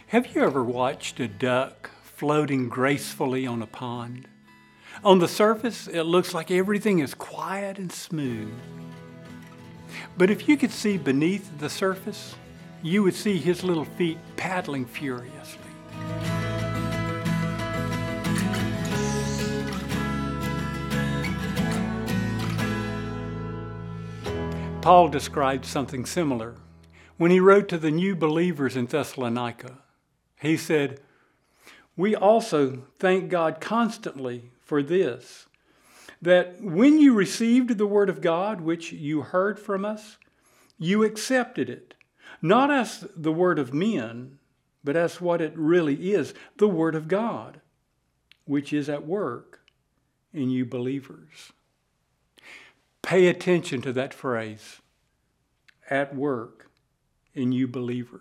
Have you ever watched a duck floating gracefully on a pond? On the surface, it looks like everything is quiet and smooth. But if you could see beneath the surface, you would see his little feet paddling furiously. Paul described something similar when he wrote to the new believers in Thessalonica. He said, "We also thank God constantly for this, that when you received the word of God, which you heard from us, you accepted it, not as the word of men, but as what it really is, the word of God, which is at work in you believers." Pay attention to that phrase, at work in you believers.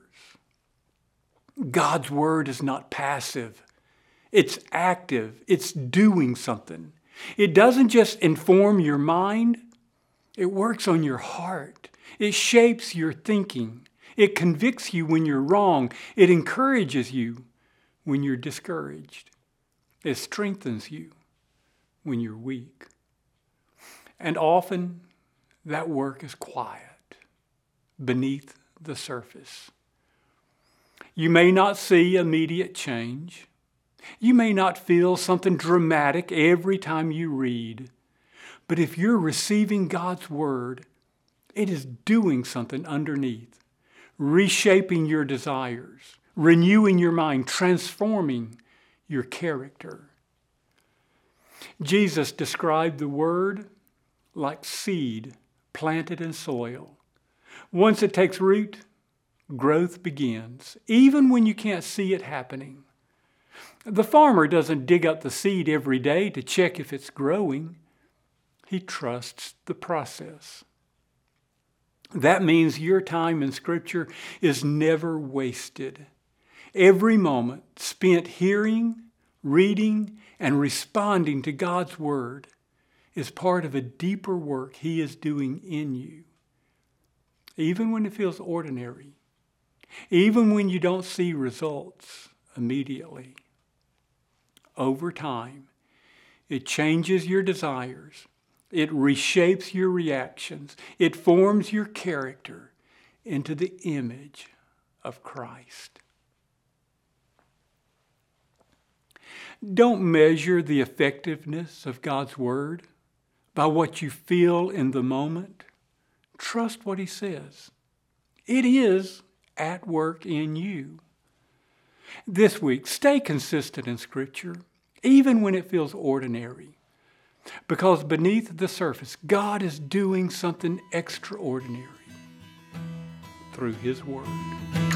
God's word is not passive. It's active. It's doing something. It doesn't just inform your mind. It works on your heart. It shapes your thinking. It convicts you when you're wrong. It encourages you when you're discouraged. It strengthens you when you're weak. And often that work is quiet, beneath the surface. You may not see immediate change. You may not feel something dramatic every time you read. But if you're receiving God's word, it is doing something underneath, reshaping your desires, renewing your mind, transforming your character. Jesus described the word like seed planted in soil. Once it takes root, growth begins, even when you can't see it happening. The farmer doesn't dig up the seed every day to check if it's growing. He trusts the process. That means your time in Scripture is never wasted. Every moment spent hearing, reading, and responding to God's Word is part of a deeper work He is doing in you. Even when it feels ordinary. Even when you don't see results immediately. Over time, it changes your desires. It reshapes your reactions. It forms your character into the image of Christ. Don't measure the effectiveness of God's Word by what you feel in the moment. Trust what He says. It is at work in you. This week, stay consistent in Scripture, even when it feels ordinary. Because beneath the surface, God is doing something extraordinary through His Word.